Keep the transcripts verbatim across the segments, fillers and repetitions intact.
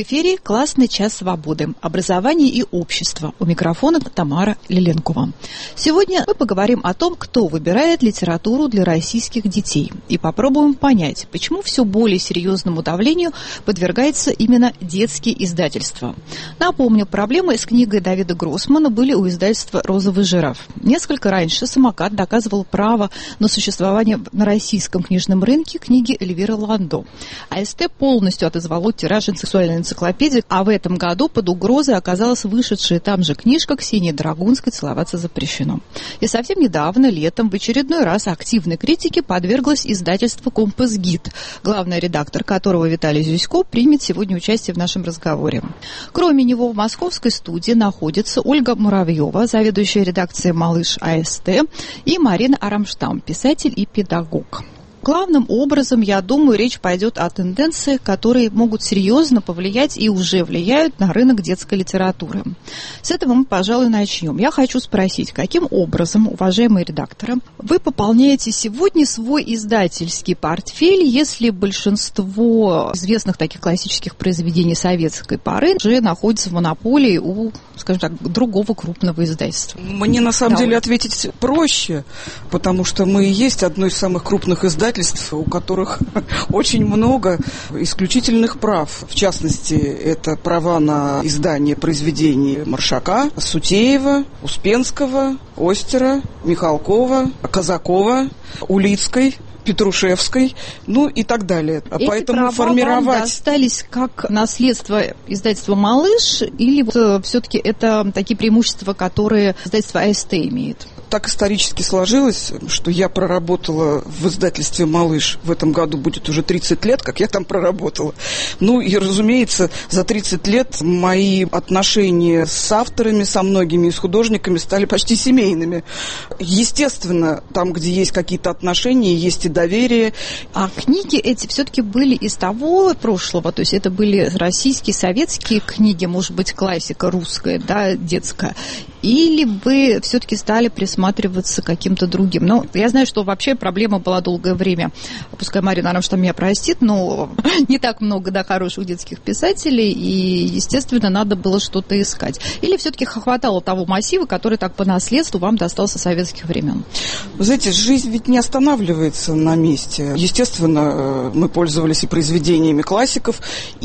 эфире «Классный час свободы. Образование и общество». У микрофона Тамара Лиленкова. Сегодня мы поговорим о том, кто выбирает литературу для российских детей. И попробуем понять, почему все более серьезному давлению подвергается именно детские издательства. Напомню, проблемы с книгой Давида Гроссмана были у издательства «Розовый жираф». Несколько раньше «Самокат» доказывал право на существование на российском книжном рынке книги Эльвиры Ландо. АСТ полностью отозвало тираж сексуальной энциклопедии, а в этом году под угрозой оказалась вышедшая там же книжка Ксении Драгунской «Целоваться запрещено». И совсем недавно, летом, в очередной раз активной критике подверглось издательство «Компас-гид», главный редактор которого Виталий Зюсько примет сегодня участие в нашем разговоре. Кроме него в московской студии находится Ольга Муравьева, заведующая редакцией «Малыш АСТ», и Марина Арамштам, писатель и педагог. Главным образом, я думаю, речь пойдет о тенденциях, которые могут серьезно повлиять и уже влияют на рынок детской литературы. С этого мы, пожалуй, начнем. Я хочу спросить, каким образом, уважаемые редакторы, вы пополняете сегодня свой издательский портфель, если большинство известных таких классических произведений советской поры уже находится в монополии у, скажем так, другого крупного издательства? Мне, на самом да, деле, ответить проще, потому что мы и есть одно из самых крупных издательств, у которых очень много исключительных прав. В частности, это права на издание произведений Маршака, Сутеева, Успенского, Остера, Михалкова, Казакова, Улицкой, Петрушевской, ну и так далее. Эти Поэтому права формировать... вам достались как наследство издательства «Малыш», или вот все-таки это такие преимущества, которые издательство АСТ имеет? Так исторически сложилось, что я проработала в издательстве «Малыш». В этом году будет уже тридцать лет, как я там проработала. Ну и, разумеется, за тридцать лет мои отношения с авторами, со многими из художниками стали почти семейными. Естественно, там, где есть какие-то отношения, есть и доверие. А книги эти все-таки были из того прошлого, то есть это были российские, советские книги, может быть, классика русская, да, детская, или вы все-таки стали присматриваться к каким-то другим? Ну, я знаю, что вообще проблема была долгое время, пускай Марина Арамштам меня простит, но не так много, да, хороших детских писателей, и, естественно, надо было что-то искать. Или все-таки хватало того массива, который так по наследству вам достался с советских времен? Вы знаете, жизнь ведь не останавливается на месте. Естественно, мы пользовались и произведениями классиков,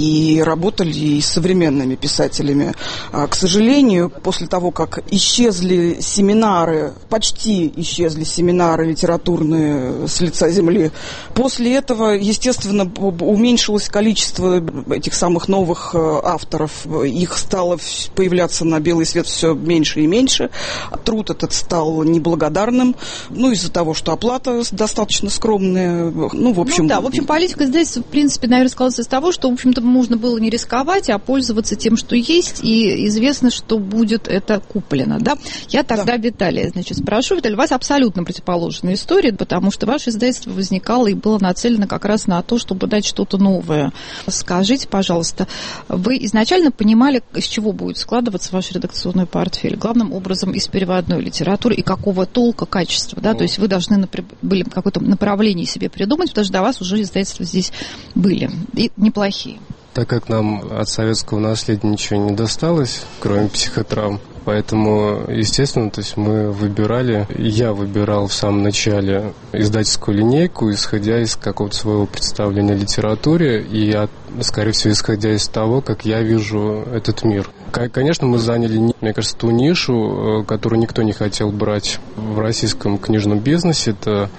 и работали и с современными писателями. А, к сожалению, после того, как исчезли семинары, почти исчезли семинары литературные с лица земли, после этого, естественно, уменьшилось количество этих самых новых авторов. Их стало появляться на белый свет все меньше и меньше. Труд этот стал неблагодарным, ну, из-за того, что оплата достаточно скромная. Ну, в общем... Ну, да, в общем, политика здесь, в принципе, наверное, складывается из того, что, в общем-то, можно было не рисковать, а пользоваться тем, что есть, и известно, что будет это куплено, да? Я тогда да. Виталия, значит, спрошу. Виталий, у вас абсолютно противоположная история, потому что ваше издательство возникало и было нацелено как раз на то, чтобы дать что-то новое. Скажите, пожалуйста, вы изначально понимали, из чего будет складываться ваш редакционный портфель? Главным образом из переводной литературы и какого толка, качества, да? То есть вы должны напр- были какое-то направление себе придумать, потому что до вас уже издательства здесь были, и неплохие. Так как нам от советского наследия ничего не досталось, кроме психотравм, поэтому, естественно, то есть мы выбирали, я выбирал в самом начале издательскую линейку, исходя из какого-то своего представления о литературе и, от, скорее всего, исходя из того, как я вижу этот мир. Конечно, мы заняли, мне кажется, ту нишу, которую никто не хотел брать в российском книжном бизнесе. Это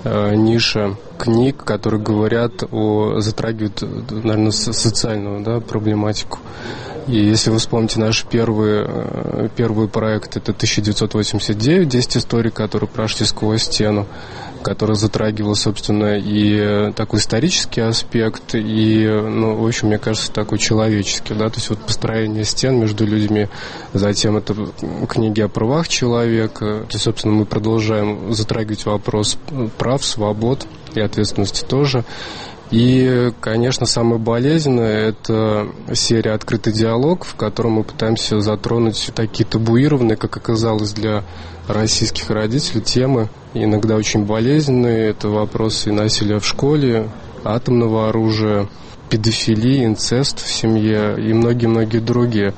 ниша книг, которые говорят о, затрагивают, наверное, социальную, да, проблематику. И если вы вспомните наш первый, первый проект, это тысяча девятьсот восемьдесят девять, десять историй, которые прошли сквозь стену, который затрагивал, собственно, и такой исторический аспект, и, ну, в общем, мне кажется, такой человеческий, да, то есть вот построение стен между людьми, затем это книги о правах человека, то есть, собственно, мы продолжаем затрагивать вопрос прав, свобод и ответственности тоже. И, конечно, самое болезненное – это серия «Открытый диалог», в котором мы пытаемся затронуть такие табуированные, как оказалось для российских родителей, темы, иногда очень болезненные. Это вопросы насилия в школе, атомного оружия, педофилии, инцест в семье и многие-многие другие.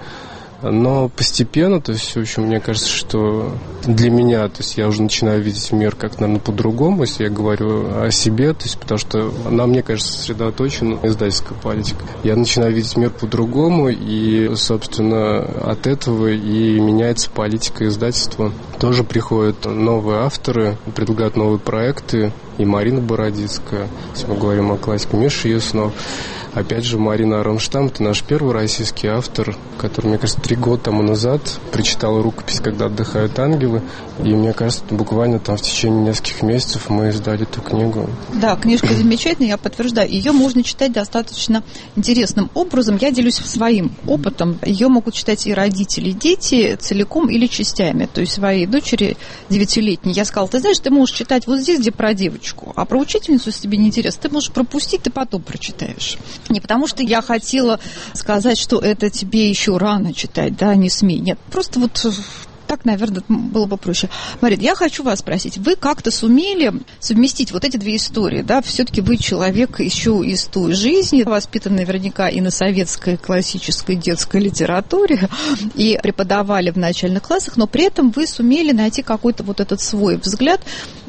Но постепенно, то есть, в общем, мне кажется, что для меня, то есть, я уже начинаю видеть мир как, наверное, по-другому, если я говорю о себе, то есть, потому что она, мне кажется, сосредоточена издательская политика. Я начинаю видеть мир по-другому, и, собственно, от этого и меняется политика издательства. Тоже приходят новые авторы, предлагают новые проекты, и Марина Бородицкая, если мы говорим о классике, Миша Яснов. Опять же, Марина Аронштам, это наш первый российский автор, который, мне кажется, три года тому назад прочитал рукопись «Когда отдыхают ангелы». И, мне кажется, буквально там в течение нескольких месяцев мы издали эту книгу. Да, книжка замечательная, я подтверждаю. Ее можно читать достаточно интересным образом. Я делюсь своим опытом. Ее могут читать и родители, и дети целиком или частями. То есть своей дочери девятилетней я сказала: ты знаешь, ты можешь читать вот здесь, где про девочку, а про учительницу, если тебе не интересно, ты можешь пропустить, ты потом прочитаешь. Не потому что я хотела сказать, что это тебе еще рано читать, да, не смей. Нет, просто вот так, наверное, было бы проще. Марина, я хочу вас спросить, вы как-то сумели совместить вот эти две истории, да? Все-таки вы человек еще из той жизни, воспитан наверняка и на советской классической детской литературе, и преподавали в начальных классах, но при этом вы сумели найти какой-то вот этот свой взгляд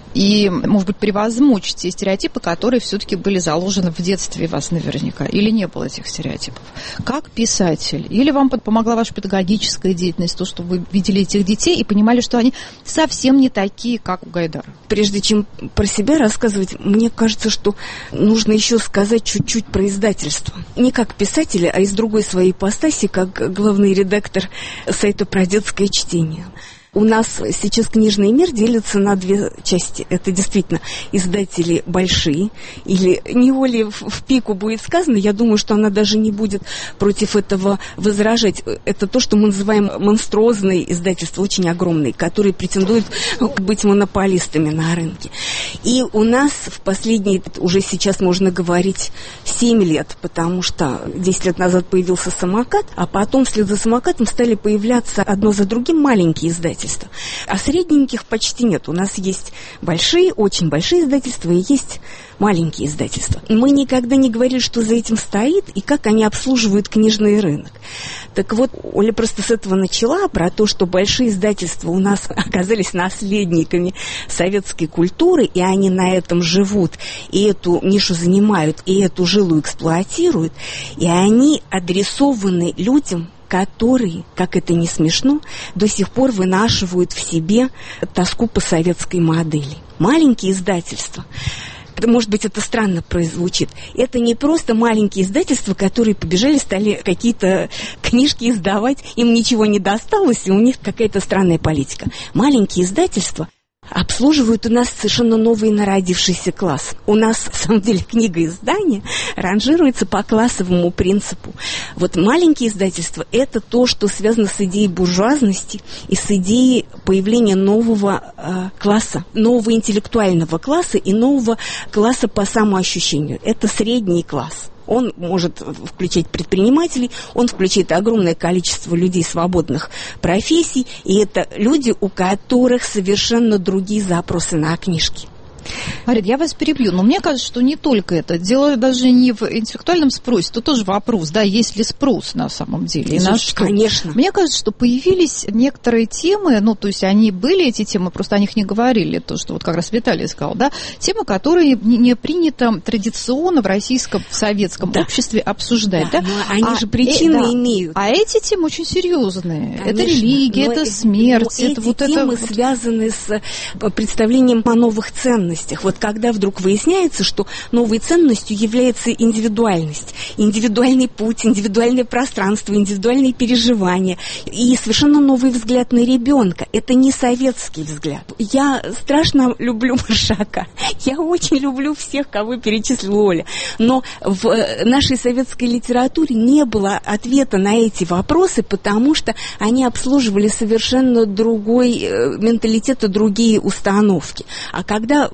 и, может быть, превозмочь те стереотипы, которые все-таки были заложены в детстве вас наверняка, или не было этих стереотипов. Как писатель, или вам помогла ваша педагогическая деятельность, то, что вы видели этих детей и понимали, что они совсем не такие, как у Гайдара? Прежде чем про себя рассказывать, мне кажется, что нужно еще сказать чуть-чуть про издательство. Не как писателя, а из другой своей ипостаси, как главный редактор сайта про детское чтение. У нас сейчас книжный мир делится на две части. Это действительно издатели большие, или не Оле в пику будет сказано, я думаю, что она даже не будет против этого возражать. Это то, что мы называем монструозные издательства, очень огромные, которые претендуют быть монополистами на рынке. И у нас в последние, уже сейчас можно говорить, семь лет, потому что десять лет назад появился «Самокат», а потом вслед за «Самокатом» стали появляться одно за другим маленькие издательства. А средненьких почти нет. У нас есть большие, очень большие издательства и есть маленькие издательства. Мы никогда не говорили, что за этим стоит и как они обслуживают книжный рынок. Так вот, Оля просто с этого начала, про то, что большие издательства у нас оказались наследниками советской культуры, и они на этом живут, и эту нишу занимают, и эту жилу эксплуатируют, и они адресованы людям, которые, как это не смешно, до сих пор вынашивают в себе тоску по советской модели. Маленькие издательства, может быть, это странно прозвучит, это не просто маленькие издательства, которые побежали, стали какие-то книжки издавать, им ничего не досталось, и у них какая-то странная политика. Маленькие издательства обслуживают у нас совершенно новый народившийся класс. У нас, на самом деле, книга издания ранжируется по классовому принципу. Вот маленькие издательства – это то, что связано с идеей буржуазности и с идеей появления нового э, класса, нового интеллектуального класса и нового класса по самоощущению. Это средний класс. Он может включать предпринимателей, он включает огромное количество людей свободных профессий, и это люди, у которых совершенно другие запросы на книжки. Марина, я вас перебью, но мне кажется, что не только это. Дело даже не в интеллектуальном спросе, то тоже вопрос, да, есть ли спрос на самом деле. И на что? Конечно. Мне кажется, что появились некоторые темы, ну, то есть они были, эти темы, просто о них не говорили, то, что вот как раз Виталий сказал, да, темы, которые не принято традиционно в российском, в советском да. обществе обсуждать, да. да? Они а, же причины э, да. имеют. А эти темы очень серьезные. Конечно. Это религия, но, это смерть, но это эти вот темы это... связаны с представлением о новых ценностях. Вот когда вдруг выясняется, что новой ценностью является индивидуальность, индивидуальный путь, индивидуальное пространство, индивидуальные переживания и совершенно новый взгляд на ребенка. Это не советский взгляд. Я страшно люблю Маршака. Я очень люблю всех, кого перечислила Оля. Но в нашей советской литературе не было ответа на эти вопросы, потому что они обслуживали совершенно другой менталитет и другие установки. А когда возник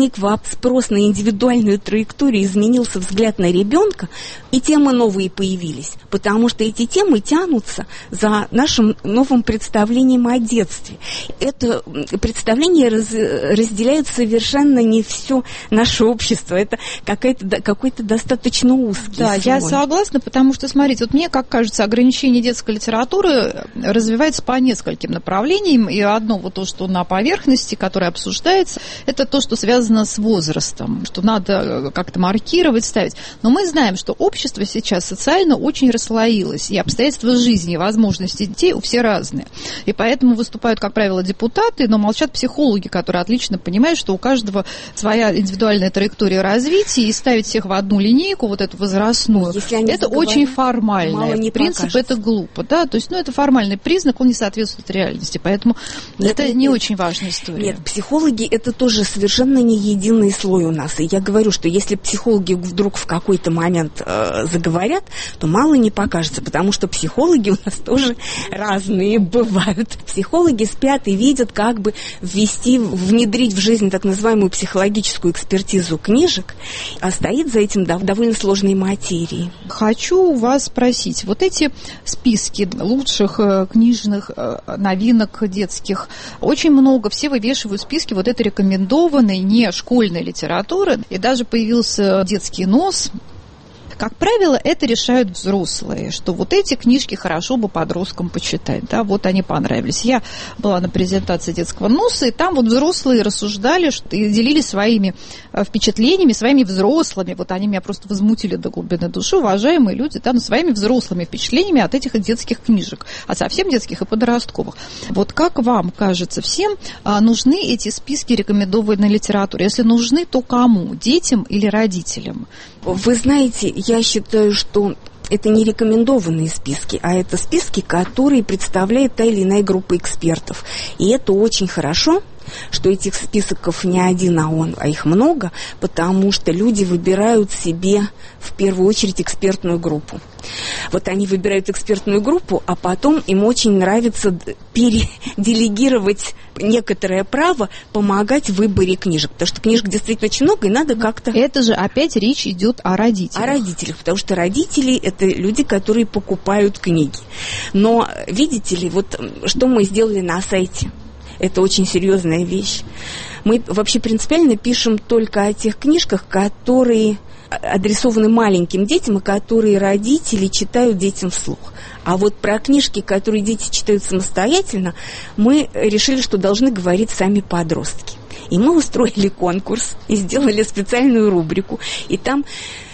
возник спрос на индивидуальную траекторию, изменился взгляд на ребенка, и темы новые появились, потому что эти темы тянутся за нашим новым представлением о детстве. Это представление раз, разделяют совершенно не все наше общество, это какой-то, какой-то достаточно узкий Да, слой. я согласна, потому что, смотрите, вот мне, как кажется, ограничение детской литературы развивается по нескольким направлениям, и одно вот то, что на поверхности, которое обсуждается, это то, что связано с возрастом, что надо как-то маркировать, ставить. Но мы знаем, что общество сейчас социально очень расслоилось, и обстоятельства жизни, и возможности детей у всех разные. И поэтому выступают, как правило, депутаты, но молчат психологи, которые отлично понимают, что у каждого своя индивидуальная траектория развития, и ставить всех в одну линейку, вот эту возрастную, это очень формально. В принципе, это глупо. Да? То есть, ну, это формальный признак, он не соответствует реальности. Поэтому нет, это нет, не нет. очень важная история. Нет, психологи – это тоже совершенно не единый слой у нас. И я говорю, что если психологи вдруг в какой-то момент э, заговорят, то мало не покажется, потому что психологи у нас тоже разные бывают. Психологи спят и видят, как бы ввести, внедрить в жизнь так называемую психологическую экспертизу книжек, а стоит за этим довольно сложной материи. Хочу вас спросить, вот эти списки лучших книжных новинок детских, очень много, все вывешивают списки вот этой рекомендованной не школьной литературы, и даже появился детский нос. Как правило, это решают взрослые, что вот эти книжки хорошо бы подросткам почитать, да, вот они понравились. Я была на презентации детского носа, и там вот взрослые рассуждали что, и делились своими впечатлениями, своими взрослыми, вот они меня просто возмутили до глубины души, уважаемые люди, да, но своими взрослыми впечатлениями от этих детских книжек, от совсем детских и подростковых. Вот как вам кажется, всем нужны эти списки рекомендованной литературы? Если нужны, то кому? Детям или родителям? Вы знаете, я считаю, что это не рекомендованные списки, а это списки, которые представляет та или иная группа экспертов. И это очень хорошо, что этих списков не один, а он, а их много, потому что люди выбирают себе в первую очередь экспертную группу. Вот они выбирают экспертную группу, а потом им очень нравится переделегировать некоторое право помогать в выборе книжек, потому что книжек действительно очень много, и надо как-то... Это же опять речь идет о родителях. О родителях, потому что родители – это люди, которые покупают книги. Но, видите ли, вот что мы сделали на сайте – это очень серьезная вещь. Мы вообще принципиально пишем только о тех книжках, которые адресованы маленьким детям, и которые родители читают детям вслух. А вот про книжки, которые дети читают самостоятельно, мы решили, что должны говорить сами подростки. И мы устроили конкурс и сделали специальную рубрику. И там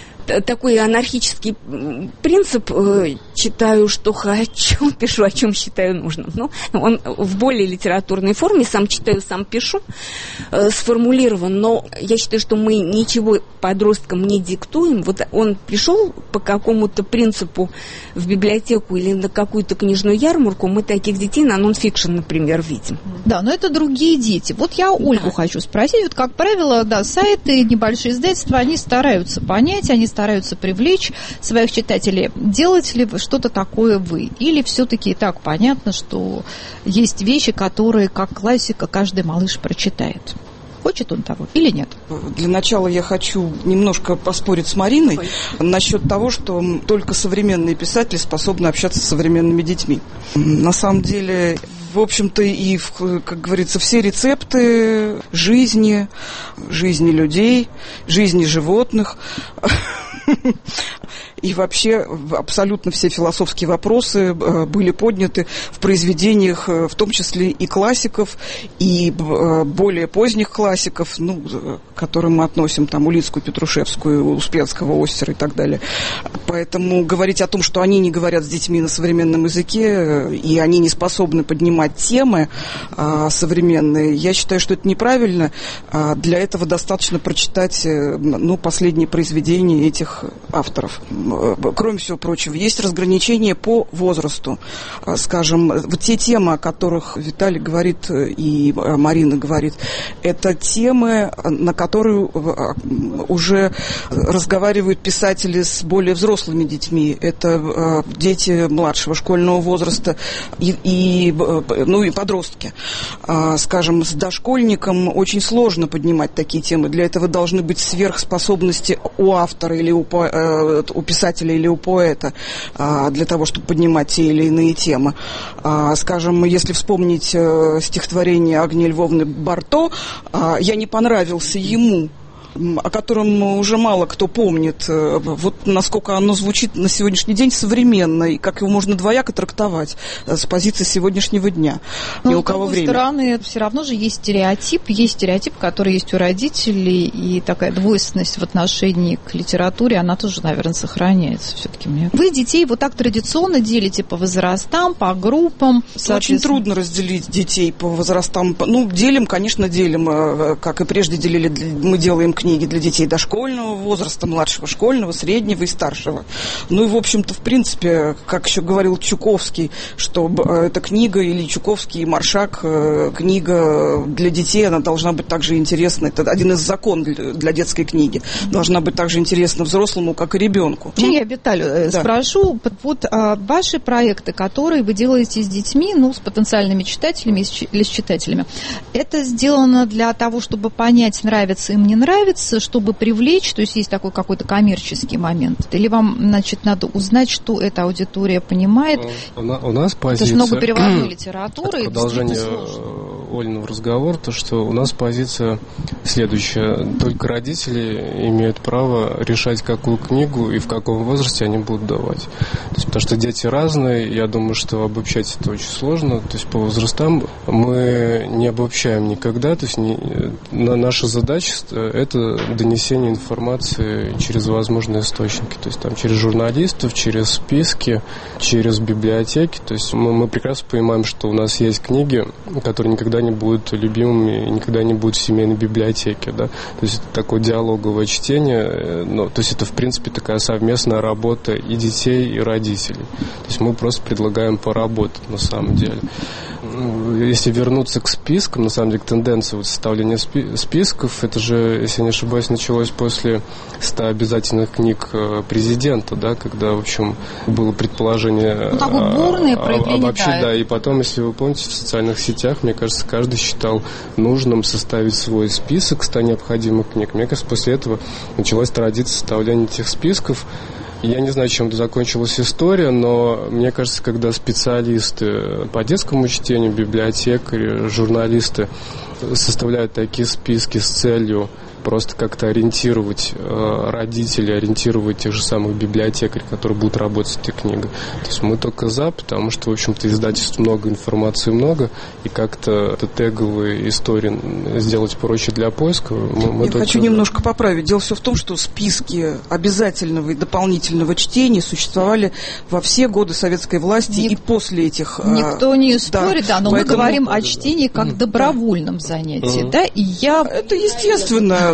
такой анархический принцип, э, читаю, что хочу, пишу, о чем считаю нужным. Ну, он в более литературной форме, сам читаю, сам пишу, э, сформулирован, но я считаю, что мы ничего подросткам не диктуем. Вот он пришел по какому-то принципу в библиотеку или на какую-то книжную ярмарку, мы таких детей на нон-фикшн, например, видим. Да, но это другие дети. Вот я Ольгу да. хочу спросить, вот как правило, да, сайты, небольшие издательства, они стараются понять, они стараются привлечь своих читателей. Делаете ли вы что-то такое вы? Или все-таки и так понятно, что есть вещи, которые, как классика, каждый малыш прочитает? Хочет он того или нет? Для начала я хочу немножко поспорить с Мариной Ой. насчет того, что только современные писатели способны общаться с современными детьми. На самом деле, в общем-то, и, как говорится, все рецепты жизни, жизни людей, жизни животных и вообще абсолютно все философские вопросы были подняты в произведениях, в том числе и классиков, и более поздних классиков, ну, к которым мы относим там Улицкую, Петрушевскую, Успенского, Остера и так далее. Поэтому говорить о том, что они не говорят с детьми на современном языке, и они не способны поднимать темы а, современные, я считаю, что это неправильно. А для этого достаточно прочитать ну, последние произведения этих авторов. кроме всего прочего, есть разграничение по возрасту. Скажем, вот те темы, о которых Виталий говорит и Марина говорит, это темы, на которые уже разговаривают писатели с более взрослыми детьми. Это дети младшего школьного возраста и, и, ну, и подростки. Скажем, с дошкольником очень сложно поднимать такие темы. Для этого должны быть сверхспособности у автора или у, по, у писателя или у поэта для того, чтобы поднимать те или иные темы. Скажем, если вспомнить стихотворение Агнии Львовны Барто, «Я не понравился ему», о котором уже мало кто помнит, вот насколько оно звучит на сегодняшний день современно, и как его можно двояко трактовать с позиции сегодняшнего дня. Но, ни у с кого другой время. стороны, все равно же есть стереотип, есть стереотип, который есть у родителей, и такая двойственность в отношении к литературе, она тоже, наверное, сохраняется все-таки. Мне. Вы детей вот так традиционно делите по возрастам, по группам. Очень трудно разделить детей по возрастам. Ну, делим, конечно, делим, как и прежде делили, мы делаем книги для детей дошкольного возраста, младшего школьного, среднего и старшего. Ну и, в общем-то, в принципе, как еще говорил Чуковский, что эта книга, или Чуковский, и Маршак, книга для детей, она должна быть также интересна. Это один из законов для детской книги. Должна быть также интересна взрослому, как и ребенку. Я Виталию да. спрошу, вот а, ваши проекты, которые вы делаете с детьми, ну, с потенциальными читателями или с читателями, это сделано для того, чтобы понять, нравится им, не нравится, чтобы привлечь, то есть есть такой какой-то коммерческий момент? Или вам, значит, надо узнать, что эта аудитория понимает? У, у нас позиция... Это же много переводной литературы. Продолжение Олиного разговора, то, что у нас позиция следующая. Только родители имеют право решать, какую книгу и в каком возрасте они будут давать. То есть, потому что дети разные, я думаю, что обобщать это очень сложно. То есть по возрастам мы не обобщаем никогда. То есть не, наша задача – это донесение информации через возможные источники, то есть там через журналистов, через списки, через библиотеки. То есть мы, мы прекрасно понимаем, что у нас есть книги, которые никогда не будут любимыми, никогда не будут в семейной библиотеке, да. То есть это такое диалоговое чтение, но, то есть это в принципе такая совместная работа и детей, и родителей. То есть мы просто предлагаем поработать на самом деле. Если вернуться к спискам, на самом деле, к тенденции вот составления спи- списков, это же, если не ошибаюсь, началось после ста обязательных книг президента, да, когда, в общем, было предположение... Ну, такое бурное проявление, вообще, да. да. И потом, если вы помните, в социальных сетях, мне кажется, каждый считал нужным составить свой список ста необходимых книг. Мне кажется, после этого началась традиция составления этих списков. Я не знаю, чем закончилась история, но мне кажется, когда специалисты по детскому чтению, библиотекари, журналисты составляют такие списки с целью просто как-то ориентировать э, родителей, ориентировать тех же самых библиотекарей, которые будут работать с этой книгой. То есть мы только за, потому что, в общем-то, издательств много, информации много, и как-то это теговые истории сделать проще для поиска. Мы, мы Я хочу за. немножко поправить. Дело все в том, что списки обязательного и дополнительного чтения существовали во все годы советской власти Ник... и после этих... Никто не спорит, да, да но поэтому... мы говорим о чтении как mm. добровольном да. занятии, mm. да, и я... Это естественно.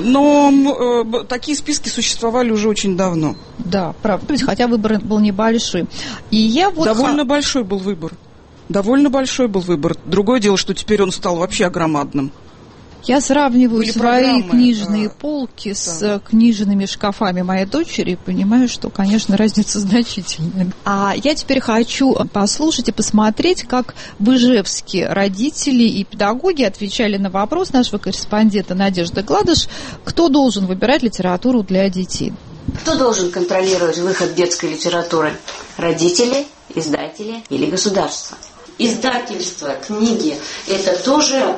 Но э, такие списки существовали уже очень давно. Да, правда. Хотя выбор был небольшой. И я вот Довольно х... большой был выбор. Довольно большой был выбор. Другое дело, что теперь он стал вообще огромадным. Я сравниваю Были свои книжные а, полки да. с книжными шкафами моей дочери и понимаю, что, конечно, разница значительная. А я теперь хочу послушать и посмотреть, как в Ижевске родители и педагоги отвечали на вопрос нашего корреспондента Надежды Гладыш, кто должен выбирать литературу для детей. Кто должен контролировать выход детской литературы? Родители, издатели или государство? Издательство, книги – это тоже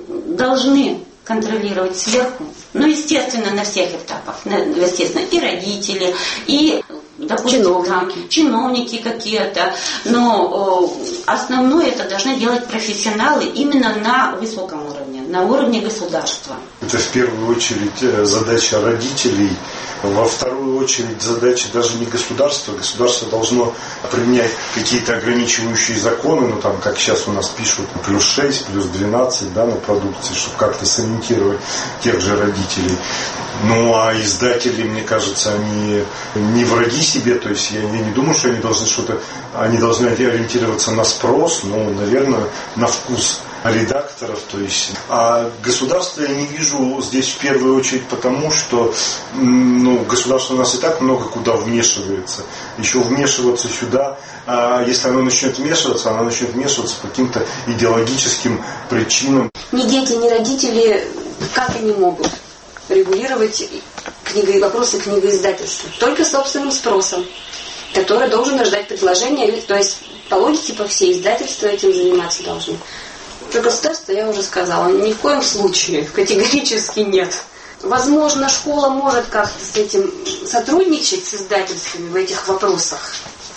должны контролировать сверху. Ну, естественно, на всех этапах. Естественно, и родители, и, допустим, чиновники, там, чиновники какие-то. Но о, основное это должны делать профессионалы именно на высоком уровне, на на уровне государства. Это в первую очередь задача родителей. Во вторую очередь задача даже не государства. Государство должно применять какие-то ограничивающие законы, ну там, как сейчас у нас пишут, плюс шесть, плюс двенадцать, да, на продукции, чтобы как-то сориентировать тех же родителей. Ну а издатели, мне кажется, они не враги себе, то есть я не думаю, что они должны что-то, они должны ориентироваться на спрос, ну, наверное, на вкус редакторов, то есть. А государство я не вижу здесь в первую очередь потому, что ну, государство у нас и так много куда вмешивается. Еще вмешиваться сюда, а если оно начнет вмешиваться, оно начнет вмешиваться по каким-то идеологическим причинам. Ни дети, ни родители, как они могут регулировать книго, вопросы книгоиздательства? Только собственным спросом, который должен рождать предложение, то есть по логике, по всей издательства этим заниматься должны. Про государство я уже сказала, ни в коем случае, категорически нет. Возможно, школа может как-то с этим сотрудничать, с издательствами в этих вопросах.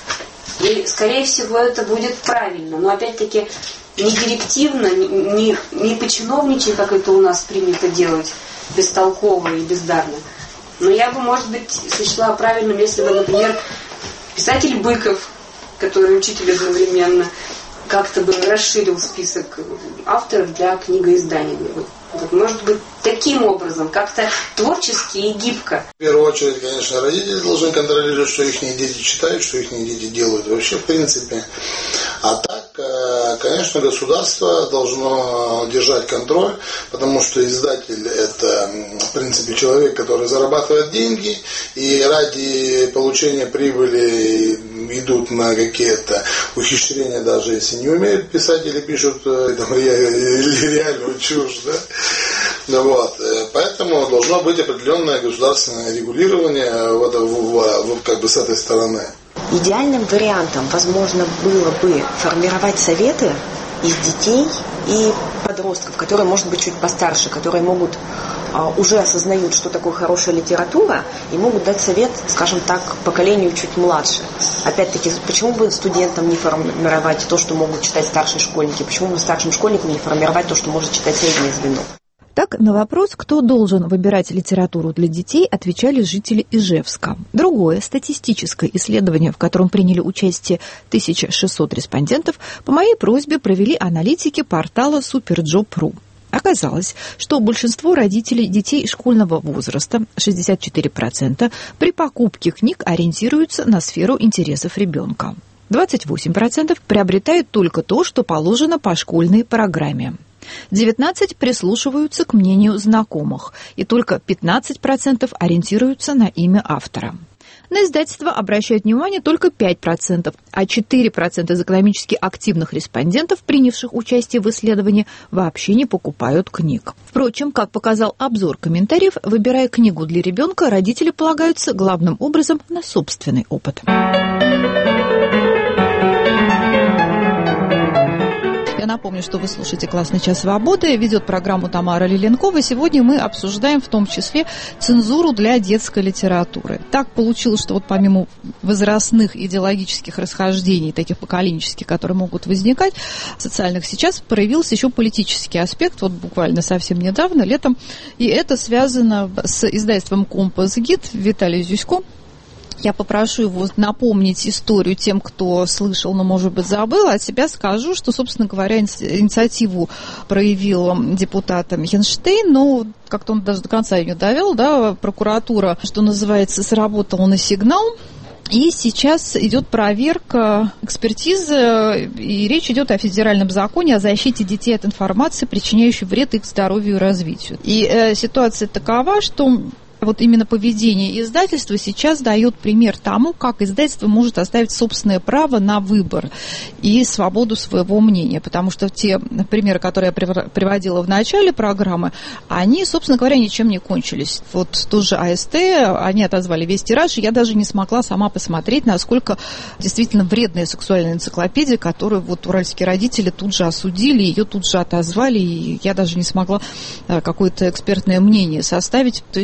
И, скорее всего, это будет правильно. Но, опять-таки, не директивно, не, не по-чиновничьи, как это у нас принято делать, бестолково и бездарно. Но я бы, может быть, сочла правильным, если бы, например, писатель Быков, который учитель одновременно, как-то бы расширил список авторов для книгоиздания. Вот, может быть, таким образом, как-то творчески и гибко. В первую очередь, конечно, родители должны контролировать, что их дети читают, что их дети делают вообще, в принципе. А так, конечно, государство должно держать контроль, потому что издатель – это, в принципе, человек, который зарабатывает деньги, и ради получения прибыли идут на какие-то ухищрения, даже если не умеют писать или пишут там, реальную чушь, да? Ну, вот. Поэтому должно быть определенное государственное регулирование вот, вот, как бы с этой стороны. Идеальным вариантом, возможно, было бы формировать советы из детей и подростков, которые, может быть, чуть постарше, которые могут а, уже осознают, что такое хорошая литература, и могут дать совет, скажем так, поколению чуть младше. Опять-таки, почему бы студентам не формировать то, что могут читать старшие школьники? Почему бы старшим школьникам не формировать то, что может читать среднее звено? Так, на вопрос, кто должен выбирать литературу для детей, отвечали жители Ижевска. Другое статистическое исследование, в котором приняли участие тысяча шестьсот респондентов, по моей просьбе провели аналитики портала Суперджоп точка ру. Оказалось, что большинство родителей детей школьного возраста, шестьдесят четыре процента, при покупке книг ориентируются на сферу интересов ребенка. двадцать восемь процентов приобретают только то, что положено по школьной программе. девятнадцать процентов прислушиваются к мнению знакомых, и только пятнадцать процентов ориентируются на имя автора. На издательство обращают внимание только пять процентов, а четыре процента из экономически активных респондентов, принявших участие в исследовании, вообще не покупают книг. Впрочем, как показал обзор комментариев, выбирая книгу для ребенка, родители полагаются главным образом на собственный опыт. Я напомню, что вы слушаете «Классный час свободы», ведет программу Тамара Лиленкова. Сегодня мы обсуждаем в том числе цензуру для детской литературы. Так получилось, что вот помимо возрастных идеологических расхождений, таких поколенческих, которые могут возникать в социальных, сейчас проявился еще политический аспект, вот буквально совсем недавно, летом, и это связано с издательством «Компас-гид». Виталий Зюсько. Я попрошу его напомнить историю тем, кто слышал, но, может быть, забыл. От себя скажу, что, собственно говоря, инициативу проявил депутат Хенштейн, но как-то он даже до конца ее не довел, да, прокуратура, что называется, сработала на сигнал. И сейчас идет проверка экспертизы, и речь идет о федеральном законе о защите детей от информации, причиняющей вред их здоровью и развитию. И э, ситуация такова, что вот именно поведение издательства сейчас дает пример тому, как издательство может оставить собственное право на выбор и свободу своего мнения. Потому что те примеры, которые я приводила в начале программы, они, собственно говоря, ничем не кончились. Вот тоже АСТ, они отозвали весь тираж, и я даже не смогла сама посмотреть, насколько действительно вредная сексуальная энциклопедия, которую вот уральские родители тут же осудили, ее тут же отозвали, и я даже не смогла какое-то экспертное мнение составить. То есть в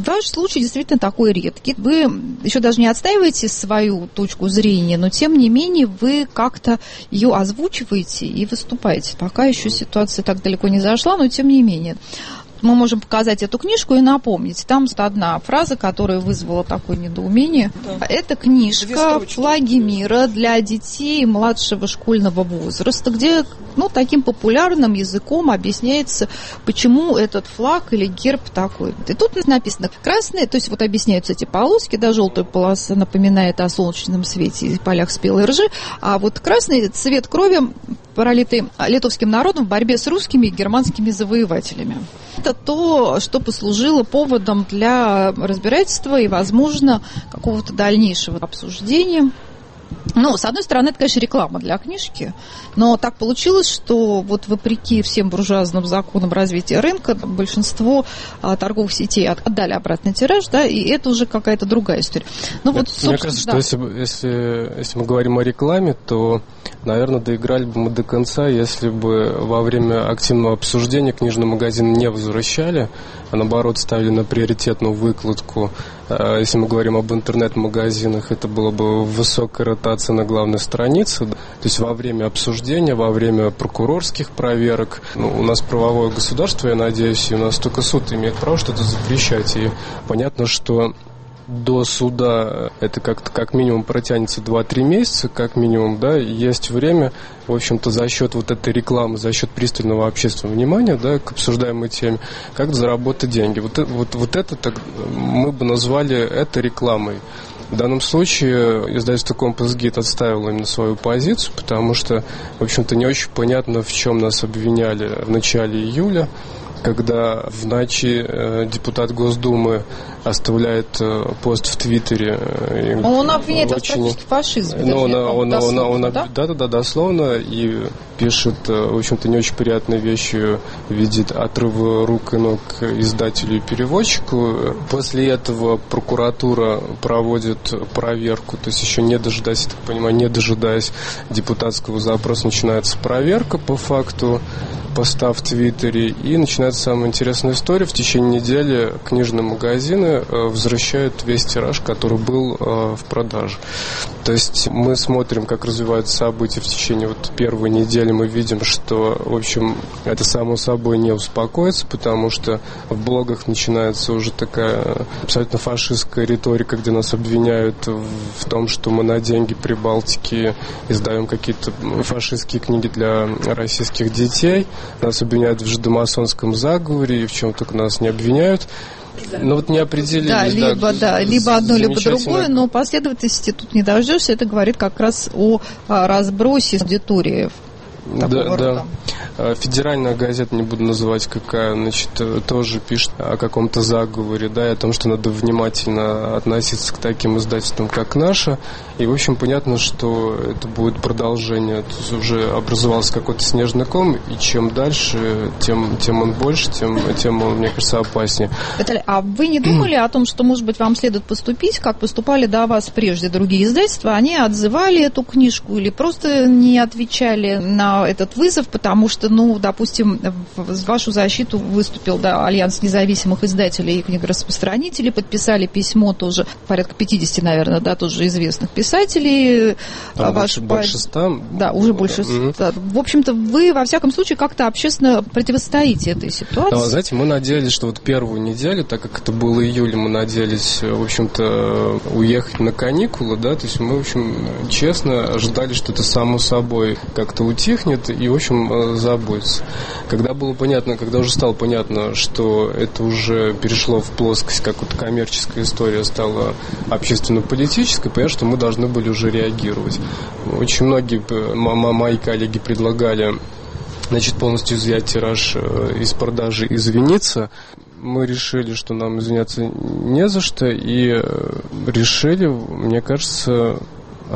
ваш случай действительно такой редкий. Вы еще даже не отстаиваете свою точку зрения, но тем не менее вы как-то ее озвучиваете и выступаете. Пока еще ситуация так далеко не зашла, но тем не менее. Мы можем показать эту книжку и напомнить. Там одна фраза, которая вызвала такое недоумение. Да. Это книжка «Флаги мира» для детей младшего школьного возраста, где ну, таким популярным языком объясняется, почему этот флаг или герб такой. И тут написано красный, то есть вот объясняются эти полоски, да, желтая полоса напоминает о солнечном свете и полях спелой ржи, а вот красный цвет крови, пролитый литовским народом в борьбе с русскими и германскими завоевателями. Это то, что послужило поводом для разбирательства и, возможно, какого-то дальнейшего обсуждения. Ну, с одной стороны, это, конечно, реклама для книжки, но так получилось, что вот вопреки всем буржуазным законам развития рынка большинство а, торговых сетей отдали обратный тираж, да, и это уже какая-то другая история. Ну, вот, Мне кажется, да. что если, если, если мы говорим о рекламе, то, наверное, доиграли бы мы до конца, если бы во время активного обсуждения книжный магазин не возвращали, а наоборот ставили на приоритетную выкладку. Если мы говорим об интернет-магазинах, это было бы высокая ротация на главной странице. То есть во время обсуждения, во время прокурорских проверок. Ну, у нас правовое государство, я надеюсь, и у нас только суд имеет право что-то запрещать. И понятно, что до суда это как-то как минимум протянется два-три месяца, как минимум, да, есть время, в общем-то, за счет вот этой рекламы, за счет пристального общественного внимания, да, к обсуждаемой теме, как заработать деньги. Вот, вот, вот это так, мы бы назвали это рекламой. В данном случае издательство «Компас-гид» отстаивало именно свою позицию, потому что, в общем-то, не очень понятно, в чем нас обвиняли в начале июля, когда в ночи э, депутат Госдумы оставляет э, пост в Твиттере. Э, он обвиняет вас практически в фашизме. Ну, он, он, он, он, он, да? Да, да, да, дословно, и пишет, в общем-то, не очень приятные вещи, видит отрывы рук и ног издателю и переводчику. После этого прокуратура проводит проверку, то есть еще не дожидаясь, я так понимаю, не дожидаясь депутатского запроса, начинается проверка по факту поста в Твиттере, и начинается самая интересная история. В течение недели книжные магазины возвращают весь тираж, который был в продаже. То есть мы смотрим, как развиваются события в течение вот первой недели. Мы видим, что, в общем, это само собой не успокоится, потому что в блогах начинается уже такая абсолютно фашистская риторика, где нас обвиняют в том, что мы на деньги Прибалтики издаем какие-то фашистские книги для российских детей. Нас обвиняют в жидомасонском заговоре, и в чем только нас не обвиняют. Ну вот не определились. Да, либо, да, да, либо одно, либо другое, но последовательности тут не дождешься. Это говорит как раз о, о разбросе аудитории. Да, да. Федеральная газета, не буду называть какая, значит, тоже пишет о каком-то заговоре, да, и о том, что надо внимательно относиться к таким издательствам, как наше. И, в общем, понятно, что это будет продолжение. То есть уже образовался какой-то снежный ком, и чем дальше, тем, тем он больше, тем, тем он, мне кажется, опаснее. Виталий, а вы не думали о том, что, может быть, вам следует поступить, как поступали до вас прежде другие издательства? Они отзывали эту книжку или просто не отвечали на этот вызов, потому что, ну, допустим, в вашу защиту выступил, да, Альянс независимых издателей и книгораспространителей, подписали письмо тоже, порядка пятьдесят, наверное, да, тоже известных писателей. А Ваш, больше, больше ста? Да, уже больше mm-hmm. ста. В общем-то, вы, во всяком случае, как-то общественно противостоите этой ситуации. Да, знаете, мы надеялись, что вот первую неделю, так как это было июль, мы надеялись, в общем-то, уехать на каникулы, да, то есть мы, в общем, честно ожидали, что это само собой как-то утихнет и, в общем, забудется. Когда было понятно, когда уже стало понятно, что это уже перешло в плоскость, как вот коммерческая история стала общественно-политической, понятно, что мы должны были уже реагировать. Очень многие мои коллеги предлагали, значит, полностью изъять тираж из продажи, извиниться. Мы решили, что нам извиняться не за что, и решили, мне кажется,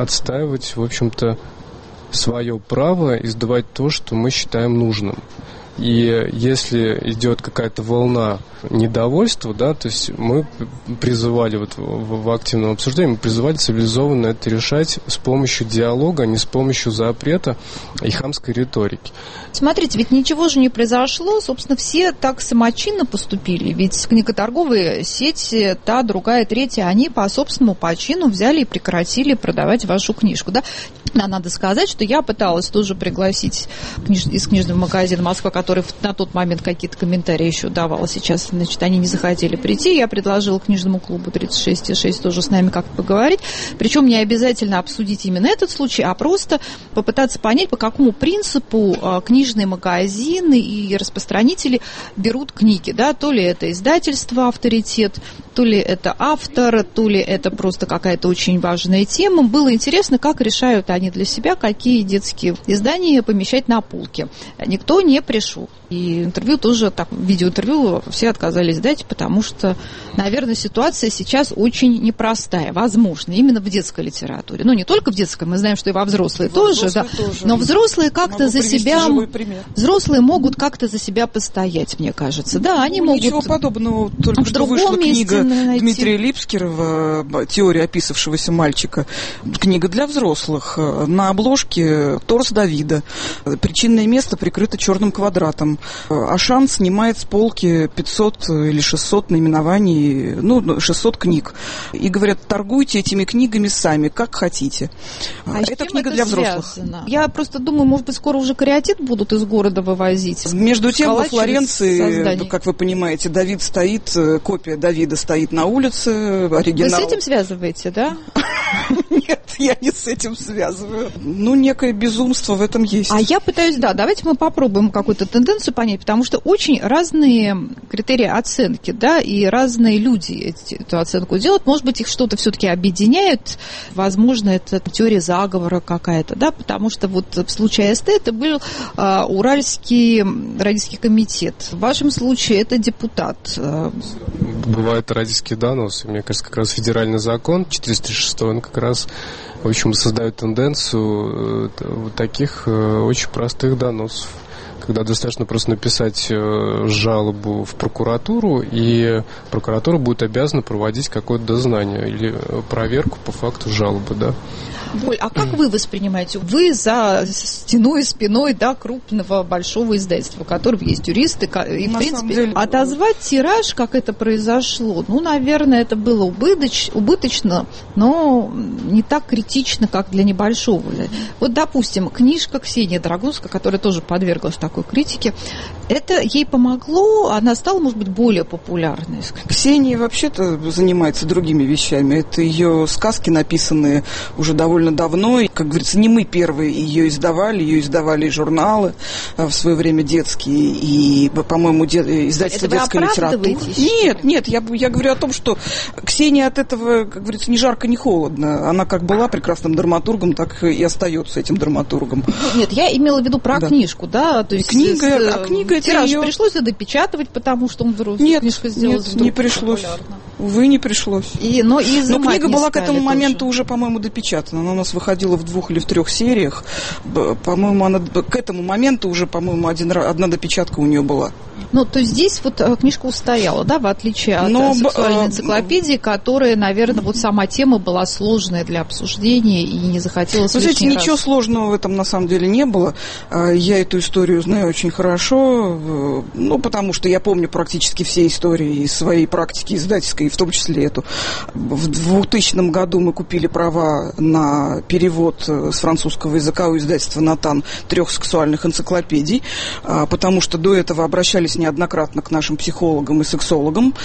отстаивать, в общем-то, свое право издавать то, что мы считаем нужным. И если идет какая-то волна недовольства, да, то есть мы призывали вот в, в активном обсуждении, мы призывали цивилизованно это решать с помощью диалога, а не с помощью запрета и хамской риторики. Смотрите, ведь ничего же не произошло, собственно, все так самочинно поступили, ведь книготорговые сети, та, другая, третья, они по собственному почину взяли и прекратили продавать вашу книжку, да. Да, надо сказать, что я пыталась тоже пригласить книж... из книжного магазина «Москва», который на тот момент какие-то комментарии еще давал, сейчас, значит, они не захотели прийти. Я предложила книжному клубу тридцать шесть и шесть тоже с нами как-то поговорить. Причем не обязательно обсудить именно этот случай, а просто попытаться понять, по какому принципу книжные магазины и распространители берут книги, да, то ли это издательство авторитет, то ли это автор, то ли это просто какая-то очень важная тема. Было интересно, как решают они для себя, какие детские издания помещать на полке. Никто не пришел. И интервью тоже, так, видеоинтервью все отказались дать, потому что, наверное, ситуация сейчас очень непростая, возможно, именно в детской литературе. Ну, не только в детской, мы знаем, что и во взрослой во тоже, да. тоже. Но взрослые как-то за себя... Взрослые могут как-то за себя постоять, мне кажется. Да, они ну, могут... Ничего подобного. Только что вышла книга Дмитрия Липскирова «Теория описавшегося мальчика». Книга для взрослых. На обложке торс Давида. Причинное место прикрыто черным квадратом. Ашан снимает с полки пятьсот или шестьсот наименований, ну, шестьсот книг. И говорят, торгуйте этими книгами сами, как хотите. А это книга это для взрослых. Связано? Я просто думаю, может быть, скоро уже кариатид будут из города вывозить. Между тем, во Флоренции, как вы понимаете, Давид стоит, копия Давида стоит на улице, оригинал. Вы с этим связываете, да? Нет, я не с этим связываю. Ну, некое безумство в этом есть. А я пытаюсь, да, давайте мы попробуем какую-то тенденцию понять, потому что очень разные критерии оценки, да, и разные люди эту оценку делают. Может быть, их что-то все-таки объединяет. Возможно, это теория заговора какая-то, да, потому что вот в случае АСТ это был а, Уральский родительский комитет. В вашем случае это депутат. Бывает родительский донос. Мне кажется, как раз федеральный закон четыреста шестой, он как раз, в общем, создает тенденцию таких очень простых доносов, когда достаточно просто написать жалобу в прокуратуру, и прокуратура будет обязана проводить какое-то дознание или проверку по факту жалобы, да. Боль, а как вы воспринимаете? Вы за стеной, спиной, да, крупного, большого издательства, у которого есть юристы, и, в принципе, деле... отозвать тираж, как это произошло, ну, наверное, это было убыточ... убыточно, но не так критично, как для небольшого. Вот, допустим, книжка Ксении Драгунской, которая тоже подверглась такой критике, это ей помогло, она стала, может быть, более популярной. Ксения вообще-то занимается другими вещами. Это ее сказки, написанные уже довольно давно. И, как говорится, не мы первые ее издавали, ее издавали и журналы в свое время детские, и, по-моему, де... издательство детской литературы. Нет, нет, я, я говорю о том, что Ксения от этого, как говорится, ни жарко, ни холодно. Она как была прекрасным драматургом, так и остается этим драматургом. Нет, я имела в виду про да. книжку, да, то есть книга, с, а книга тираж ее... пришлось допечатывать, потому что он взрослый. Нет, книжка сделалась нет, не пришлось. Популярна. Увы, не пришлось. И, но и но книга была к этому тоже. моменту уже, по-моему, допечатана. Она у нас выходила в двух или в трех сериях. По-моему, она к этому моменту уже, по-моему, один, одна допечатка у нее была. Ну, то здесь вот книжка устояла, да, в отличие от но, сексуальной энциклопедии, которая, наверное, вот сама тема была сложная для обсуждения и не захотелось Вы знаете, лишний ничего раз. сложного в этом на самом деле не было. Я эту историю знаю очень хорошо, ну, потому что я помню практически все истории из своей практики издательской, в том числе эту. В двухтысячном году мы купили права на перевод с французского языка у издательства «Натан» трех сексуальных энциклопедий, потому что до этого обращались неоднократно к нашим психологам и сексологам,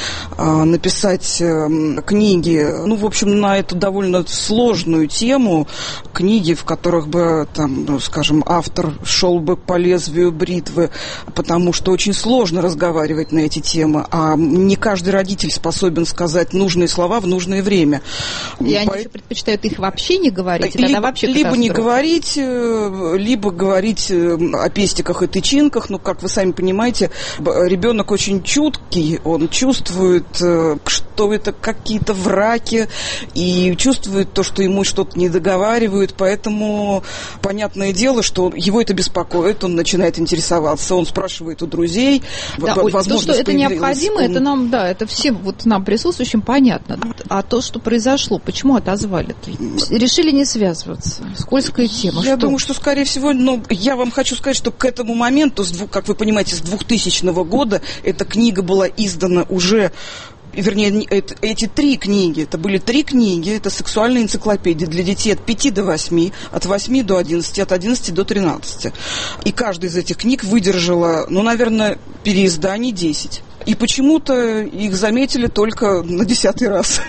написать книги, ну, в общем, на эту довольно сложную тему, книги, в которых бы, там, ну, скажем, автор шел бы по лезвию бритвы, потому что очень сложно разговаривать на эти темы, а не каждый родитель способен сказать нужные слова в нужное время. И они По... еще предпочитают их вообще не говорить, либо, тогда вообще либо не говорить, либо говорить о пестиках и тычинках, ну, как вы сами понимаете, ребенок очень чуткий, он чувствует, что что это какие-то враки, и чувствует то, что ему что-то не договаривают, поэтому понятное дело, что его это беспокоит, он начинает интересоваться, он спрашивает у друзей. Да, Оль, то, что это необходимо, это нам, да, это всем вот нам присутствующим понятно. А то, что произошло, почему отозвали-то? Решили не связываться. Скользкая тема. Я что? думаю, что, скорее всего, ну, я вам хочу сказать, что к этому моменту, как вы понимаете, с двухтысячного года эта книга была издана уже, вернее, это, эти три книги, это были три книги, это сексуальная энциклопедия для детей от пяти до восьми, от восьми до одиннадцати, от одиннадцати до тринадцати. И каждая из этих книг выдержала, ну, наверное, переизданий десять. И почему-то их заметили только на десятый раз.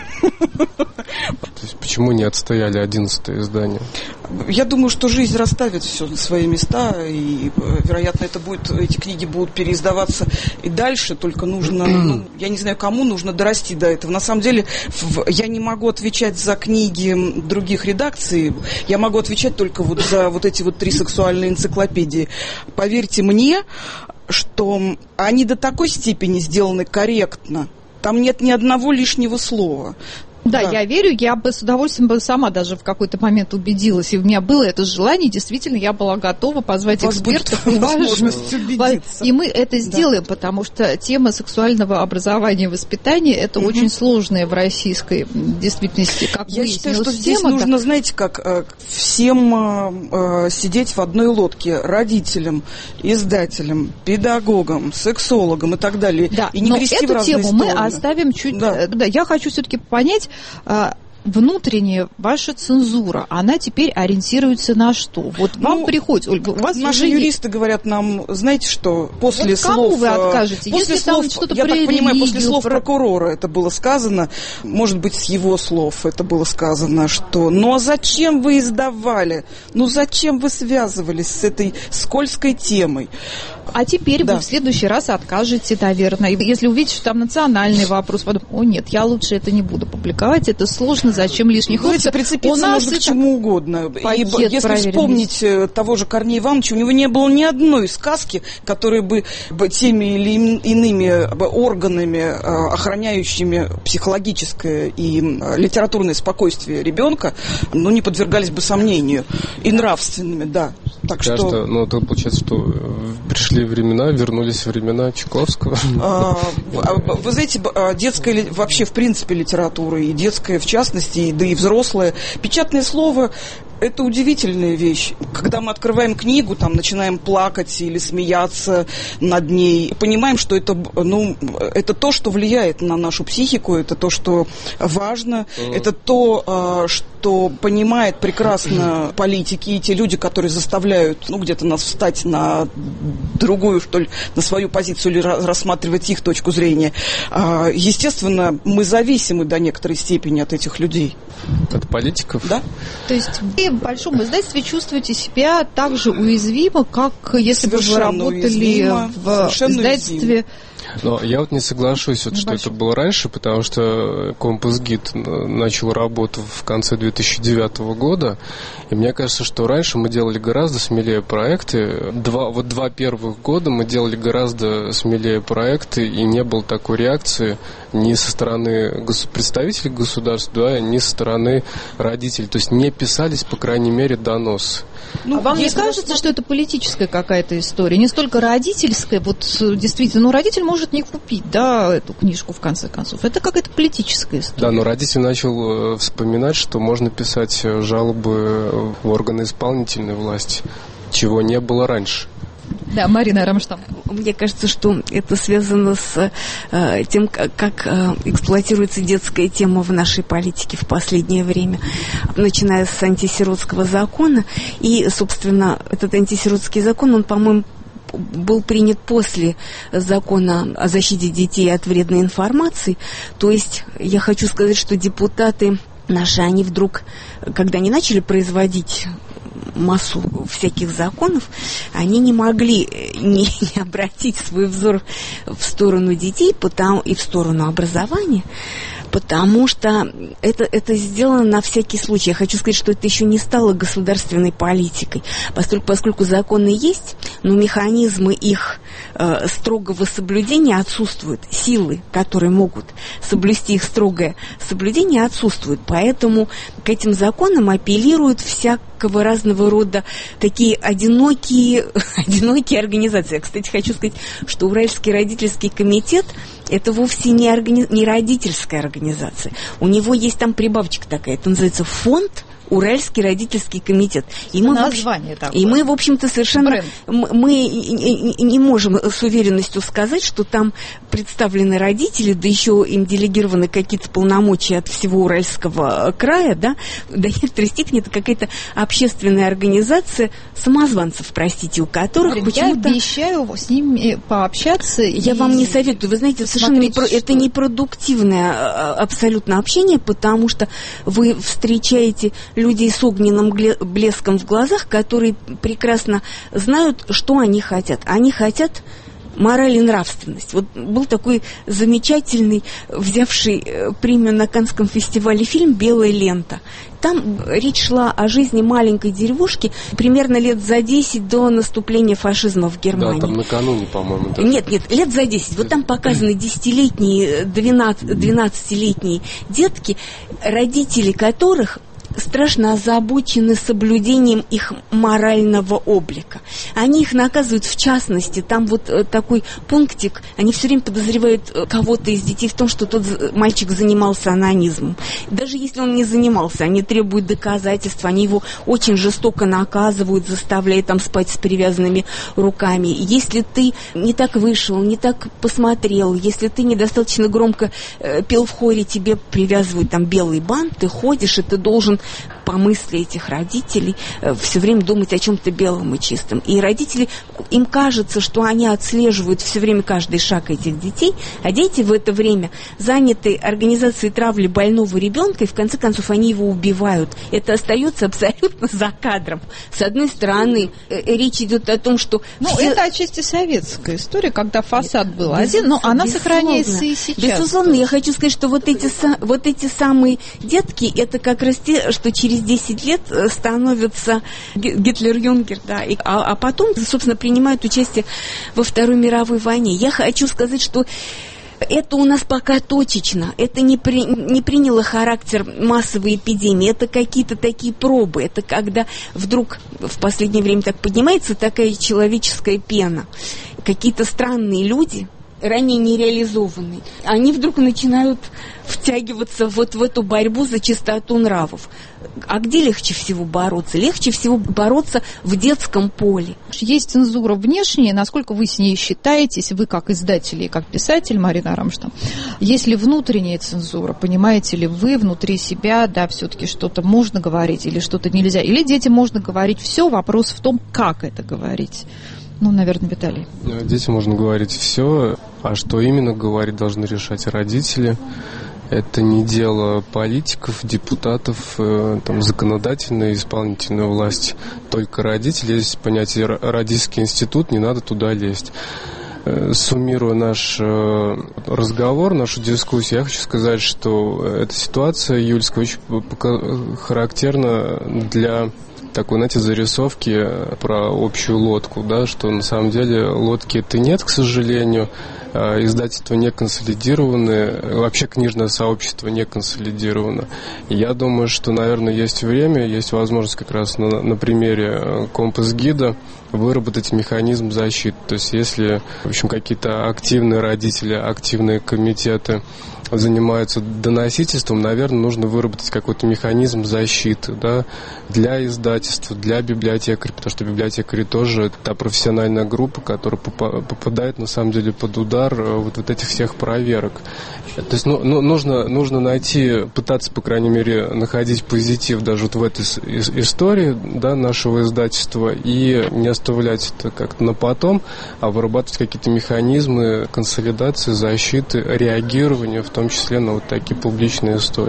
То есть почему не отстояли одиннадцатое издание? Я думаю, что жизнь расставит все на свои места, и, вероятно, это будет, эти книги будут переиздаваться и дальше, только нужно, ну, я не знаю, кому нужно дорасти до этого. На самом деле, в, я не могу отвечать за книги других редакций, я могу отвечать только вот за вот эти вот три сексуальные энциклопедии. Поверьте мне, что они до такой степени сделаны корректно, там нет ни одного лишнего слова. Да, Да. я верю, я бы с удовольствием бы сама даже в какой-то момент убедилась, и у меня было это желание, действительно, я была готова позвать Вас экспертов. будет уважать. возможность убедиться. И мы это сделаем, да. Потому что тема сексуального образования и воспитания – это угу. очень сложная в российской действительности. Как я считаю, что тема, здесь так... нужно, знаете, как всем э, сидеть в одной лодке, родителям, издателям, педагогам, сексологам и так далее, да, и не но грести в эту разные тему стороны. Мы оставим чуть... Да. Да, я хочу все-таки понять... Внутренняя ваша цензура, она теперь ориентируется на что? Вот ну, вам приходит, Ольга, у вас наши уже юристы есть... говорят нам, знаете что, после вот слов... кому вы откажете? После Если слов, там что-то я про так понимаю, религию, после слов про... прокурора это было сказано, может быть, с его слов это было сказано, что ну а зачем вы издавали? Ну зачем вы связывались с этой скользкой темой? А теперь да. вы в следующий раз откажете, наверное. Если увидите, что там национальный вопрос, подумайте, о нет, я лучше это не буду публиковать, это сложно, зачем лишних хлопцев. Прицепиться можно к чему угодно. И если вспомнить того же Корнея Ивановича, у него не было ни одной сказки, которая бы теми или иными органами, охраняющими психологическое и литературное спокойствие ребенка, ну, не подвергались бы сомнению. И нравственными, да. Так что... что... Ну, это получается, что пришли времена, вернулись времена Чуковского. А, вы знаете, детская, вообще, в принципе, литература, и детская, в частности, да и взрослая, печатное слово – это удивительная вещь. Когда мы открываем книгу, там, начинаем плакать или смеяться над ней, понимаем, что это, ну, это то, что влияет на нашу психику, это то, что важно, mm. это то, что понимает прекрасно политики и те люди, которые заставляют, ну, где-то нас встать на другую, что ли, на свою позицию или рассматривать их точку зрения. Естественно, мы зависимы до некоторой степени от этих людей. От политиков? Да. То есть вы в большом издательстве чувствуете себя так же уязвимо, как если бы вы работали уязвимо, в издательстве... Уязвимо. Но я вот не соглашусь, вот, что это было раньше, потому что Компас Гид начал работу в конце две тысячи девятого года, и мне кажется, что раньше мы делали гораздо смелее проекты. Два, вот два первых года мы делали гораздо смелее проекты, и не было такой реакции ни со стороны гос- представителей государств, да, ни со стороны родителей. То есть не писались, по крайней мере, доносы. Ну, а вам не кажется, что это политическая какая-то история? Не столько родительская, вот действительно, ну, родитель может не купить, да, эту книжку, в конце концов. Это какая-то политическая история. Да, но родитель начал вспоминать, что можно писать жалобы в органы исполнительной власти, чего не было раньше. Да, Марина Рамштам. Мне кажется, что это связано с э, тем, как, как э, эксплуатируется детская тема в нашей политике в последнее время, начиная с антисиротского закона. И, собственно, этот антисиротский закон, он, по-моему, был принят после закона о защите детей от вредной информации. То есть я хочу сказать, что депутаты наши, они вдруг, когда они начали производить массу всяких законов, они не могли не, не обратить свой взор в сторону детей потому, и в сторону образования, потому что это, это сделано на всякий случай. Я хочу сказать, что это еще не стало государственной политикой, поскольку, поскольку законы есть, но механизмы их э, строгого соблюдения отсутствуют, силы, которые могут соблюсти их строгое соблюдение, отсутствуют. Поэтому к этим законам апеллируют всякого разного рода такие одинокие, одинокие организации. Я, кстати, хочу сказать, что Уральский родительский комитет – это вовсе не, органи... не родительская организация. У него есть там прибавочка такая, это называется фонд Уральский родительский комитет. И мы, название в общем, и мы, в общем-то, совершенно Бренд. мы не можем с уверенностью сказать, что там представлены родители, да еще им делегированы какие-то полномочия от всего Уральского края, да, до некоторой степени это какая-то общественная организация самозванцев, простите, у которых Марин, почему-то... Я обещаю с ними пообщаться. Я и... вам не советую. Вы знаете, совершенно не про... это непродуктивное абсолютно общение, потому что вы встречаете людей с огненным блеском в глазах, которые прекрасно знают, что они хотят. Они хотят мораль и нравственность. Вот был такой замечательный, взявший премию на Каннском фестивале фильм «Белая лента». Там речь шла о жизни маленькой деревушки примерно лет за десять до наступления фашизма в Германии. Да, там накануне, по-моему. Да. Нет, нет, лет за десять. Вот там показаны десятилетние, двенадцатилетние детки, родители которых страшно озабочены соблюдением их морального облика. Они их наказывают, в частности, там вот такой пунктик, они все время подозревают кого-то из детей в том, что тот мальчик занимался онанизмом. Даже если он не занимался, они требуют доказательств, они его очень жестоко наказывают, заставляя там спать с привязанными руками. Если ты не так вышел, не так посмотрел, если ты недостаточно громко э, пел в хоре, тебе привязывают там белый бант, ты ходишь, и ты должен по мысли этих родителей э, все время думать о чем-то белом и чистом. И родители, им кажется, что они отслеживают все время каждый шаг этих детей, а дети в это время заняты организацией травли больного ребенка, и в конце концов они его убивают. Это остается абсолютно за кадром. С одной стороны, э, речь идет о том, что... Ну, все... это отчасти советская история, когда фасад был один, но она сохраняется и сейчас. Безусловно, я хочу сказать, что вот эти, вот эти самые детки, это как раз те, что через десять лет становятся Гитлер-Юнгер, да, и, а, а потом, собственно, принимают участие во Второй мировой войне. Я хочу сказать, что это у нас пока точечно, это не, при, не приняло характер массовой эпидемии, это какие-то такие пробы, это когда вдруг в последнее время так поднимается такая человеческая пена, какие-то странные люди, ранее нереализованные, они вдруг начинают втягиваться вот в эту борьбу за чистоту нравов. А где легче всего бороться? Легче всего бороться в детском поле. Есть цензура внешняя, насколько вы с ней считаетесь, вы как издатель и как писатель, Марина Рамштам, есть ли внутренняя цензура? Понимаете ли вы внутри себя, да, все-таки что-то можно говорить или что-то нельзя? Или детям можно говорить все, вопрос в том, как это говорить? Ну, наверное, Виталий. Детям можно говорить все, а что именно говорить, должны решать родители. Это не дело политиков, депутатов, там, законодательной и исполнительной власти. Только родители. Есть понятие родительский институт, не надо туда лезть. Суммируя наш разговор, нашу дискуссию, я хочу сказать, что эта ситуация июльская очень характерна для такой, знаете, зарисовки про общую лодку, да, что на самом деле лодки-то нет, к сожалению, издательства не консолидированы, вообще книжное сообщество не консолидировано. Я думаю, что, наверное, есть время, есть возможность как раз на, на примере компас-гида выработать механизм защиты. То есть если, в общем, какие-то активные родители, активные комитеты занимаются доносительством, наверное, нужно выработать какой-то механизм защиты, да, для издательства, для библиотекарей, потому что библиотекари тоже та профессиональная группа, которая попадает, на самом деле, под удар вот, вот этих всех проверок. То есть ну, ну, нужно, нужно найти, пытаться, по крайней мере, находить позитив даже вот в этой истории, да, нашего издательства и не оставлять это как-то на потом, а вырабатывать какие-то механизмы консолидации, защиты, реагирования, в том числе на вот такие публичные истории.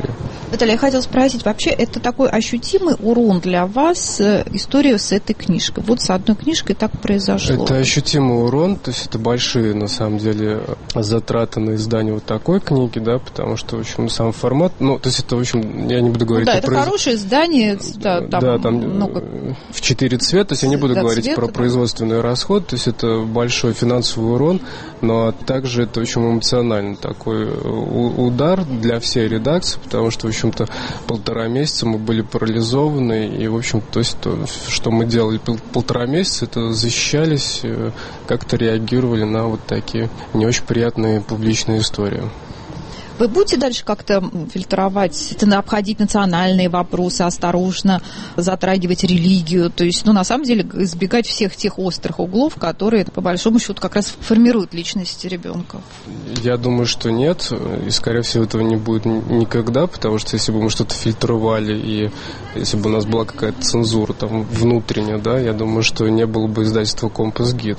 Наталья, я хотела спросить, вообще это такой ощутимый урон для вас, история с этой книжкой? Вот с одной книжкой так произошло. Это ощутимый урон, то есть это большие, на самом деле, затраты на издание вот такой книги, да, потому что, в общем, сам формат, ну, то есть это, в общем, я не буду говорить... Ну, да, о это произ... хорошее издание, да, там, да, там много... в четыре цвета, то есть я не буду да, говорить цвета, про да. производственный расход, то есть это большой финансовый урон, но также это очень эмоциональный такой удар для всей редакции, потому что, в общем-то, полтора месяца мы были парализованы, и, в общем, то есть то, что мы делали полтора месяца, это защищались, как-то реагировали на вот такие не очень приятные публичные истории. Вы будете дальше как-то фильтровать, обходить национальные вопросы, осторожно затрагивать религию, то есть, ну, на самом деле, избегать всех тех острых углов, которые, по большому счету, как раз формируют личность ребенка? Я думаю, что нет, и, скорее всего, этого не будет никогда, потому что если бы мы что-то фильтровали, и если бы у нас была какая-то цензура там внутренняя, да, я думаю, что не было бы издательства «Компас Гид».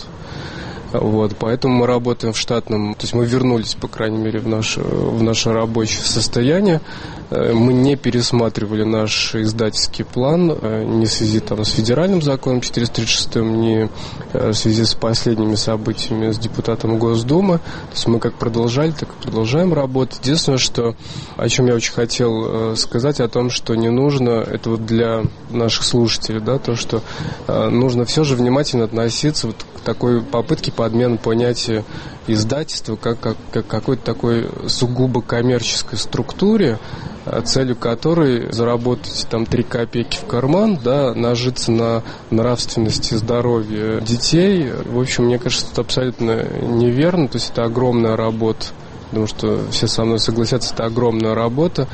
Вот, поэтому мы работаем в штатном, то есть мы вернулись, по крайней мере, в наше, в наше рабочее состояние. Мы не пересматривали наш издательский план ни в связи там, с федеральным законом четыреста тридцать шестым, ни в связи с последними событиями с депутатом Госдумы. То есть мы как продолжали, так и продолжаем работать. Единственное, что, о чем я очень хотел сказать, о том, что не нужно, это вот для наших слушателей, да, то, что нужно все же внимательно относиться вот к такой попытке подмены понятия издательства как, как, как какой-то такой сугубо коммерческой структуре, целью которой заработать там три копейки в карман, да, нажиться на нравственности и здоровье детей. В общем, мне кажется, это абсолютно неверно, то есть это огромная работа. Потому что все со мной согласятся, это огромная работа.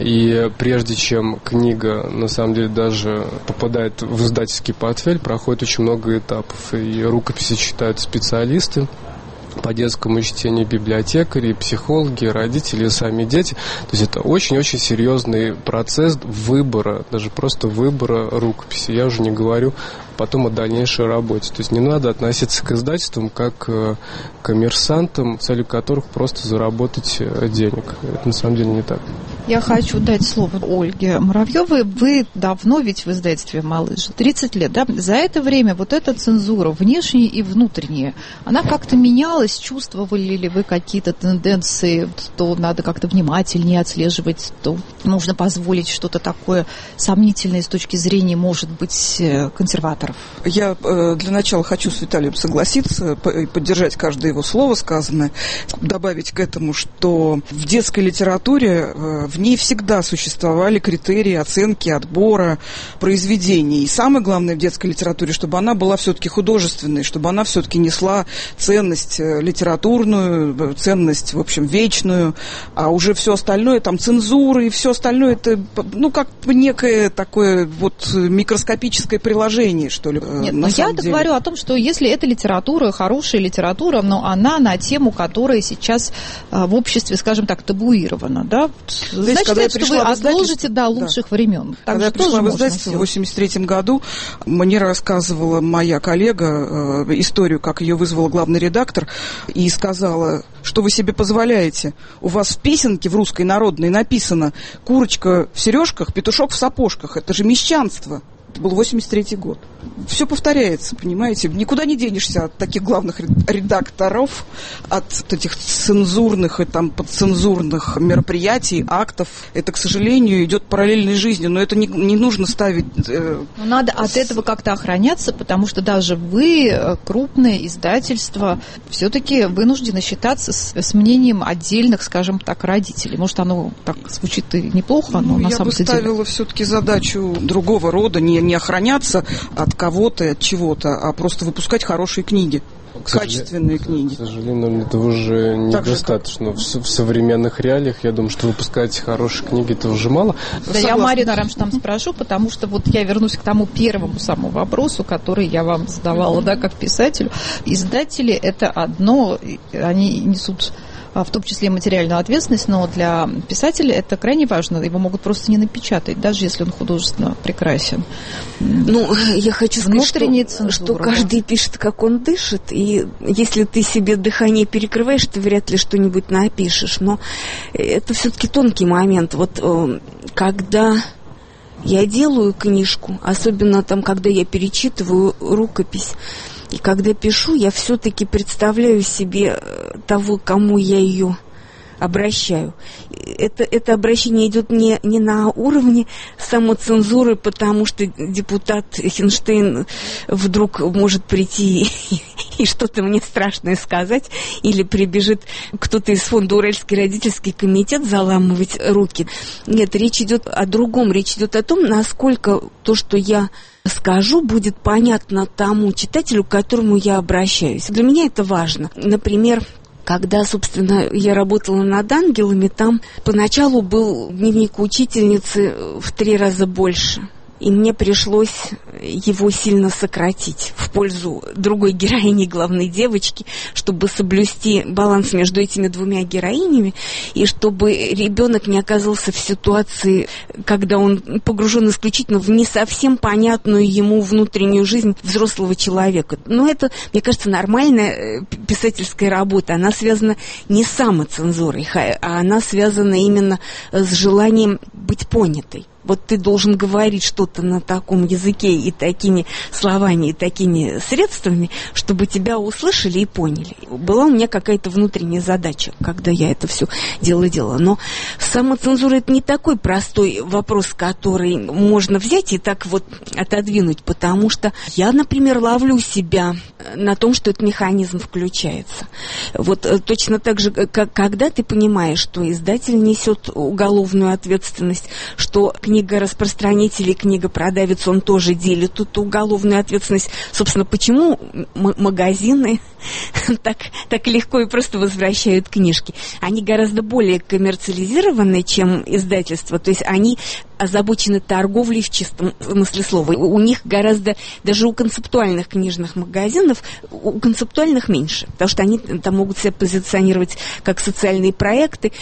И прежде чем книга, на самом деле, даже попадает в издательский портфель, проходит очень много этапов. И рукописи читают специалисты по детскому чтению, библиотекари, психологи, родители, сами дети. То есть это очень-очень серьезный процесс выбора, даже просто выбора рукописи. Я уже не говорю потом о дальнейшей работе. То есть не надо относиться к издательствам как к коммерсантам, целью которых просто заработать денег. Это на самом деле не так. Я хочу дать слово Ольге Муравьевой. Вы давно ведь в издательстве «Малыш», тридцать лет, да? За это время вот эта цензура, внешняя и внутренняя, она как-то менялась? Чувствовали ли вы какие-то тенденции, что надо как-то внимательнее отслеживать, то нужно позволить что-то такое сомнительное с точки зрения, может быть, консерваторов? Я э, для начала хочу с Виталием согласиться и поддержать каждое его слово сказанное, добавить к этому, что в детской литературе э, в ней всегда существовали критерии оценки, отбора произведений. И самое главное в детской литературе, чтобы она была все-таки художественной, чтобы она все-таки несла ценность литературную, ценность, в общем, вечную, а уже все остальное, там, цензура и все остальное, это, ну, как некое такое вот микроскопическое приложение, что ли. Нет, но я говорю о том, что если эта литература, хорошая литература, но она на тему, которая сейчас а, в обществе, скажем так, табуирована, да, Знаете, значит, это, что вы отложите до лучших да. времен. Так когда я пришла в издательство в восемьдесят третьем году, мне рассказывала моя коллега э, историю, как ее вызвала главный редактор, и сказала, что вы себе позволяете. У вас в песенке в русской народной написано «Курочка в сережках, петушок в сапожках». Это же мещанство. Это был восемьдесят третий год. Все повторяется, понимаете? Никуда не денешься от таких главных редакторов, от этих цензурных и там подцензурных мероприятий, актов. Это, к сожалению, идет параллельной жизнью, но это не, не нужно ставить... Э, но надо от этого как-то охраняться, потому что даже вы, крупное издательство, все-таки вынуждены считаться с, с мнением отдельных, скажем так, родителей. Может, оно так звучит и неплохо, но ну, на самом деле... Я бы ставила все-таки задачу другого рода, не, не охраняться от кого-то и от чего-то, а просто выпускать хорошие книги. Качественные книги. К сожалению, это уже недостаточно. В, в современных реалиях, я думаю, что выпускать хорошие книги это уже мало. Да, согласна. Я Марину Рамштам спрошу, потому что вот я вернусь к тому первому самому вопросу, который я вам задавала, да, как писателю. Издатели — это одно, они несут в том числе материальную ответственность, но для писателя это крайне важно. Его могут просто не напечатать, даже если он художественно прекрасен. Ну, я хочу сказать, что, цензура, что каждый да. пишет, как он дышит, и если ты себе дыхание перекрываешь, ты вряд ли что-нибудь напишешь. Но это все-таки тонкий момент. Вот когда я делаю книжку, особенно там, когда я перечитываю рукопись, и когда пишу, я все-таки представляю себе того, кому я ее обращаю. Это, это обращение идет не, не на уровне самоцензуры, потому что депутат Хинштейн вдруг может прийти и, и что-то мне страшное сказать, или прибежит кто-то из фонда «Уральский родительский комитет» заламывать руки. Нет, речь идет о другом. Речь идет о том, насколько то, что я скажу, будет понятно тому читателю, к которому я обращаюсь. Для меня это важно. Например, когда, собственно, я работала над «Ангелами», там поначалу был дневник учительницы в три раза больше. И мне пришлось его сильно сократить в пользу другой героини, главной девочки, чтобы соблюсти баланс между этими двумя героинями, и чтобы ребенок не оказался в ситуации, когда он погружен исключительно в не совсем понятную ему внутреннюю жизнь взрослого человека. Но это, мне кажется, нормальная писательская работа. Она связана не с самоцензурой, а она связана именно с желанием быть понятой. Вот ты должен говорить что-то на таком языке и такими словами, и такими средствами, чтобы тебя услышали и поняли. Была у меня какая-то внутренняя задача, когда я это все дело делала. Но самоцензура — это не такой простой вопрос, который можно взять и так вот отодвинуть, потому что я, например, ловлю себя на том, что этот механизм включается. Вот точно так же, как когда ты понимаешь, что издатель несет уголовную ответственность, что книга-распространитель и книга-продавец, он тоже делит тут уголовную ответственность. Собственно, почему м- магазины так, так легко и просто возвращают книжки? Они гораздо более коммерциализированы, чем издательство. То есть они озабочены торговлей в чистом смысле слова. У них гораздо, даже у концептуальных книжных магазинов, у концептуальных меньше, потому что они там могут себя позиционировать как социальные проекты.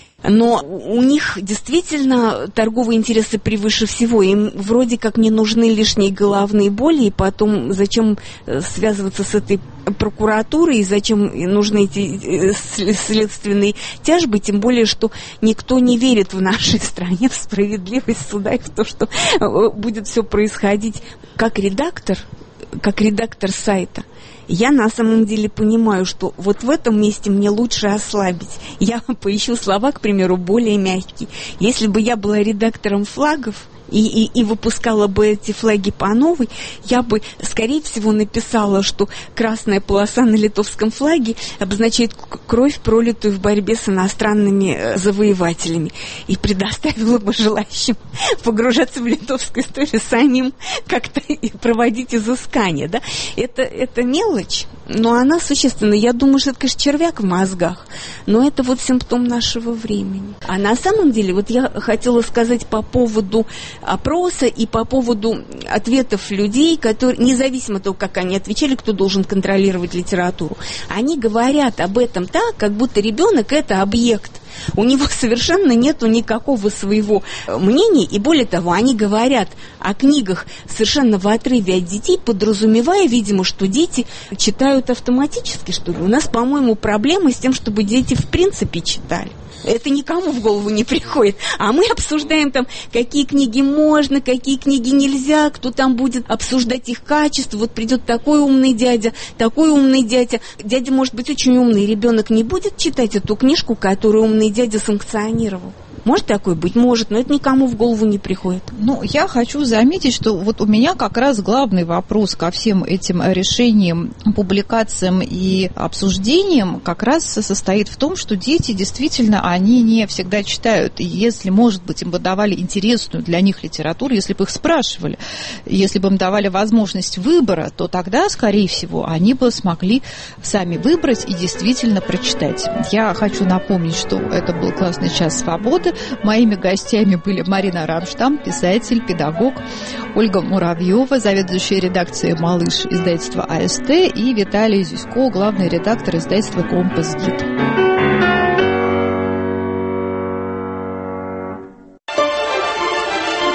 Но у них действительно торговые интересы превыше всего. Им вроде как не нужны лишние головные боли, и потом зачем связываться с этой прокуратурой, и зачем нужны эти следственные тяжбы, тем более, что никто не верит в нашей стране в справедливость суда и в то, что будет все происходить. Как редактор, как редактор сайта, я на самом деле понимаю, что вот в этом месте мне лучше ослабить. Я поищу слова, к примеру, более мягкие. Если бы я была редактором флагов и, и, и выпускала бы эти флаги по новой, я бы, скорее всего, написала, что красная полоса на литовском флаге обозначает кровь, пролитую в борьбе с иностранными завоевателями, и предоставила бы желающим погружаться в литовскую историю самим как-то проводить изыскания. Да? Это, это мелочь, но она существенна. Я думаю, что это, конечно, червяк в мозгах, но это вот симптом нашего времени. А на самом деле, вот я хотела сказать по поводу опроса и по поводу ответов людей, которые, независимо от того, как они отвечали, кто должен контролировать литературу, они говорят об этом так, как будто ребенок — это объект. У него совершенно нету никакого своего мнения, и более того, они говорят о книгах совершенно в отрыве от детей, подразумевая, видимо, что дети читают автоматически, что ли. У нас, по-моему, проблема с тем, чтобы дети в принципе читали. Это никому в голову не приходит. А мы обсуждаем там, какие книги можно, какие книги нельзя, кто там будет обсуждать их качество. Вот придет такой умный дядя, такой умный дядя. Дядя может быть очень умный, ребенок не будет читать эту книжку, которую умный дядя санкционировал. Может такое быть? Может, но это никому в голову не приходит. Ну, я хочу заметить, что вот у меня как раз главный вопрос ко всем этим решениям, публикациям и обсуждениям как раз состоит в том, что дети действительно, они не всегда читают. И если, может быть, им бы давали интересную для них литературу, если бы их спрашивали, если бы им давали возможность выбора, то тогда, скорее всего, они бы смогли сами выбрать и действительно прочитать. Я хочу напомнить, что это был классный час свободы. Моими гостями были Марина Рамштам, писатель, педагог, Ольга Муравьева, заведующая редакцией «Малыш» издательства АСТ, и Виталий Зюсько, главный редактор издательства «Компас Гид».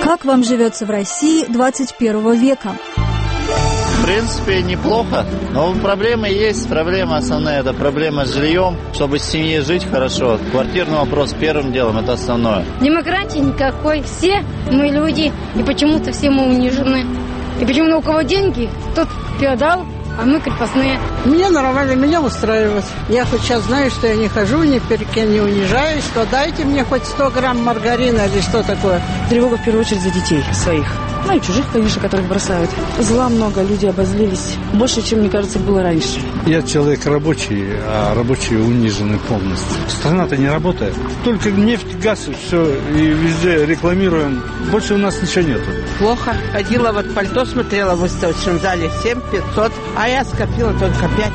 Как вам живется в России двадцать первого века? В принципе, неплохо, но проблемы есть. Проблема основная – это проблема с жильем. Чтобы с семьей жить хорошо, квартирный вопрос первым делом – это основное. Демократии никакой. Все мы люди, и почему-то все мы унижены. И почему-то у кого деньги, тот феодал, а мы крепостные. Мне нормально, меня устраивает. Я хоть сейчас знаю, что я не хожу, ни перед кем не унижаюсь, что дайте мне хоть сто грамм маргарина или что такое. Тревога в первую очередь за детей своих. Ну и чужих, конечно, которых бросают. Зла много, люди обозлились. Больше, чем, мне кажется, было раньше. Я человек рабочий, а рабочие унижены полностью. Страна-то не работает. Только нефть, газ, и все, и везде рекламируем. Больше у нас ничего нету. Плохо. Ходила, вот пальто смотрела в выставочном зале, семь пятьсот, а я скопила только пять.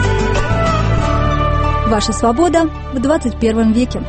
Ваша свобода в двадцать первом веке.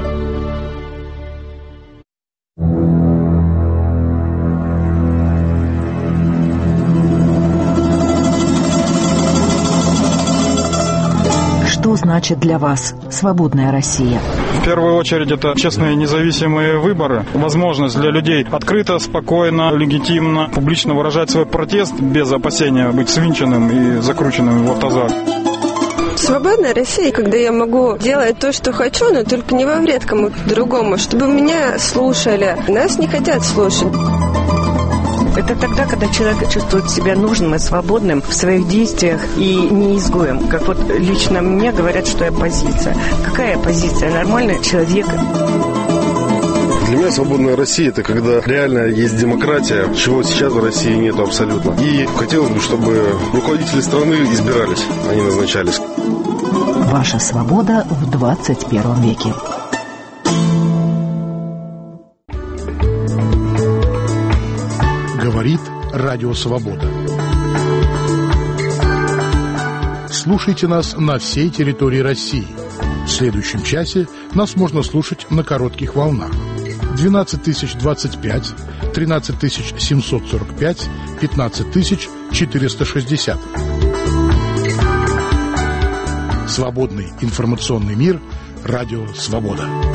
Что значит для вас свободная Россия? В первую очередь это честные независимые выборы, возможность для людей открыто, спокойно, легитимно, публично выражать свой протест без опасения быть свинченным и закрученным в автозак. Свободная Россия, когда я могу делать то, что хочу, но только не во вред кому-то другому, чтобы меня слушали. Нас не хотят слушать. Это тогда, когда человек чувствует себя нужным и свободным в своих действиях и не изгоем. Как вот лично мне говорят, что я оппозиция. Какая оппозиция? Нормальный человек. Для меня свободная Россия – это когда реально есть демократия, чего сейчас в России нету абсолютно. И хотелось бы, чтобы руководители страны избирались, а не назначались. Ваша свобода в двадцать первом веке. Говорит Радио Свобода. Слушайте нас на всей территории России. В следующем часе нас можно слушать на коротких волнах. двенадцать тысяч двадцать пять, тринадцать тысяч семьсот сорок пять, пятнадцать тысяч четыреста шестьдесят. Свободный информационный мир. Радио Свобода.